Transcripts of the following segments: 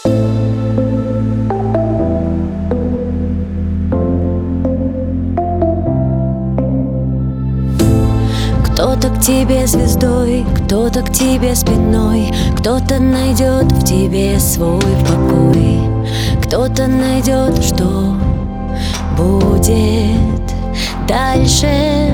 Кто-то к тебе звездой, кто-то к тебе спиной, кто-то найдет в тебе свой покой, кто-то найдет, что будет дальше.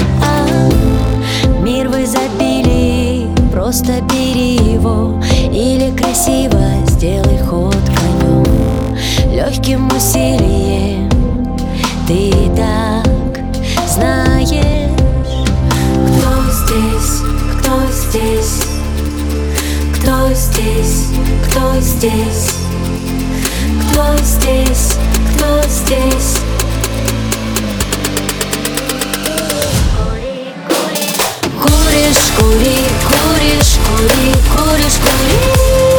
Мир в изобилии, просто бери его, или красиво сделай ход конем. Легким усилием ты так знаешь. Кто здесь? Кто здесь? Кто здесь? Кто здесь? Кто здесь? Куришь, кури, куришь, кури, куришь, кури,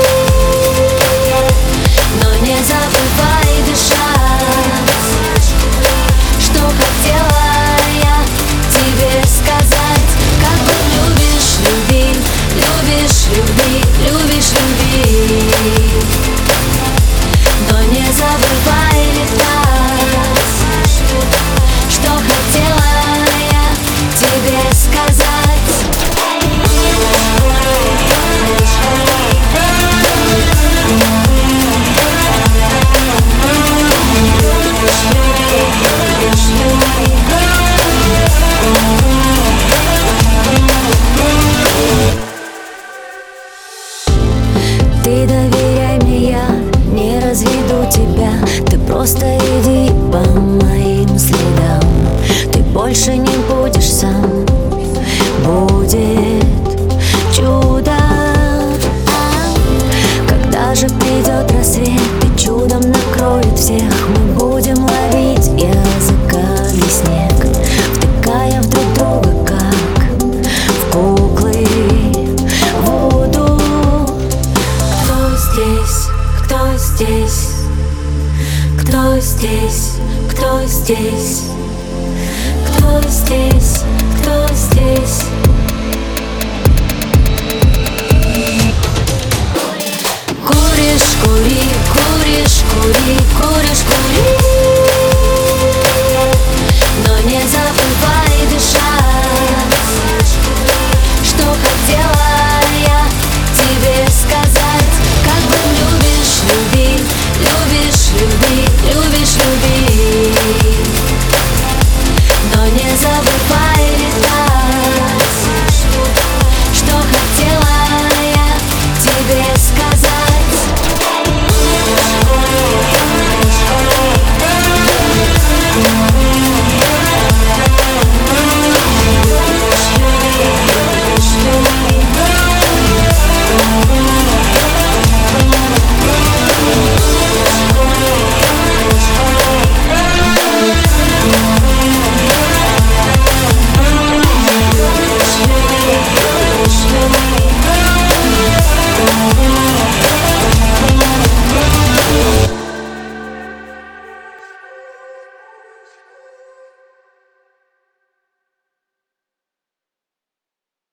но не забывай дышать. Что хотела я тебе сказать? Как бы любишь, люби, любишь, люби, любишь, люби, но не забывай летать. Что хотела я тебе сказать? Ты доверяй мне, я не разведу тебя. Ты просто иди по моим следам. Ты больше не будешь сам, будет чудо. Когда же придет рассвет и чудом накроет всех, мы будем ловить языками снег, втыкая в друг друга, как в куклы вуду. Кто здесь? Кто здесь? Кто здесь? Кто здесь? Кто здесь? Кто здесь?